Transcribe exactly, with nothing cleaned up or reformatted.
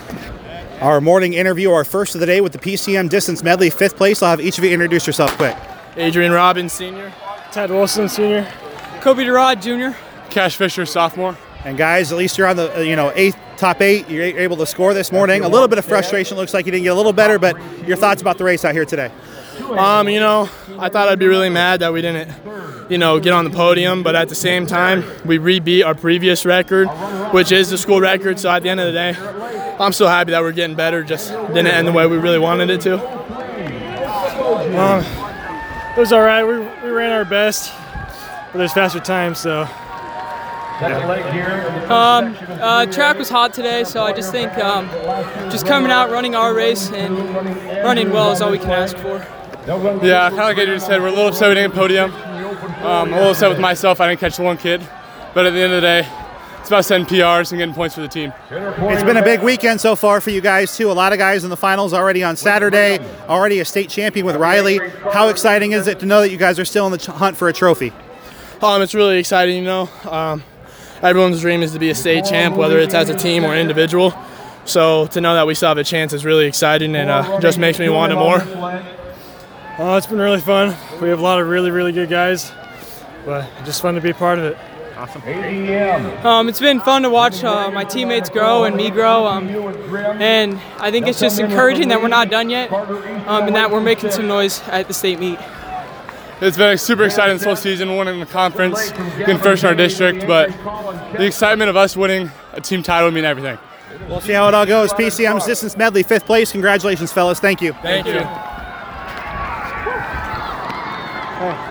Our morning interview, our first of the day with the P C M Distance Medley, fifth place. I'll have each of you introduce yourself quick. Adrian Robbins, senior. Ted Wilson, senior. Kobe DeRod, junior. Cash Fisher, sophomore. And guys, at least you're on the uh, you know eighth, top eight. You're able to score this morning. A little bit of frustration. Looks like you didn't get a little better, but your thoughts about the race out here today? Um, you know, I thought I'd be really mad that we didn't, you know, get on the podium, but at the same time, we re-beat our previous record, which is the school record. So at the end of the day, I'm so happy that we're getting better. Just didn't end the way we really wanted it to. Um, it was all right. We, we ran our best, but there's faster times, so. Um, uh, track was hot today, so I just think um, just coming out, running our race, and running well is all we can ask for. Yeah, kind of like Adrian said, we're a little upset we didn't get podium. Um, a little upset with myself, I didn't catch the one kid. But at the end of the day, it's about setting P Rs and getting points for the team. It's been a big weekend so far for you guys, too. A lot of guys in the finals already on Saturday, already a state champion with Riley. How exciting is it to know that you guys are still in the hunt for a trophy? Um, it's really exciting, you know. Um, everyone's dream is to be a state champ, whether it's as a team or individual. So to know that we still have a chance is really exciting, and uh, just makes me want it more. Uh, it's been really fun. We have a lot of really, really good guys, but just fun to be a part of it. Awesome. Um, it's been fun to watch uh, my teammates grow and me grow, um, and I think it's just encouraging that we're not done yet, um, and that we're making some noise at the state meet. It's been super exciting this whole season, winning the conference, getting first in our district, but the excitement of us winning a team title would mean everything. We'll see how it all goes. P C M's Distance Medley, fifth place. Congratulations, fellas. Thank you. Thank you.